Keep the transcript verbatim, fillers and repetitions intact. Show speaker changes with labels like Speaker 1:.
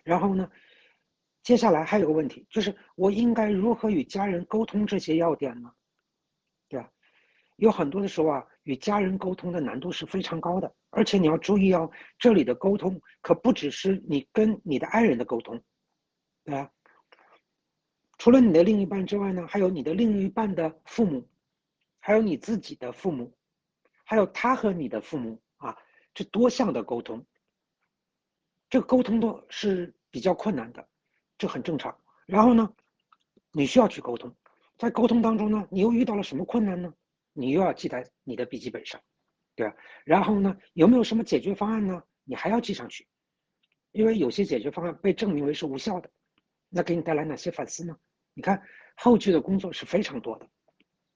Speaker 1: 然后呢，接下来还有个问题，就是我应该如何与家人沟通这些要点呢？对吧？有很多的时候啊，与家人沟通的难度是非常高的，而且你要注意哦，这里的沟通可不只是你跟你的爱人的沟通，对吧？除了你的另一半之外呢，还有你的另一半的父母，还有你自己的父母，还有他和你的父母啊，这多项的沟通，这个沟通都是比较困难的，这很正常。然后呢，你需要去沟通，在沟通当中呢，你又遇到了什么困难呢？你又要记在你的笔记本上，对吧？然后呢，有没有什么解决方案呢？你还要记上去，因为有些解决方案被证明为是无效的，那给你带来哪些反思呢？你看后续的工作是非常多的。